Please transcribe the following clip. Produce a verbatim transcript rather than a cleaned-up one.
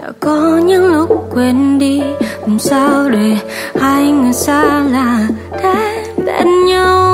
đã có những lúc quên đi làm sao để hai người xa lạ thế bên nhau.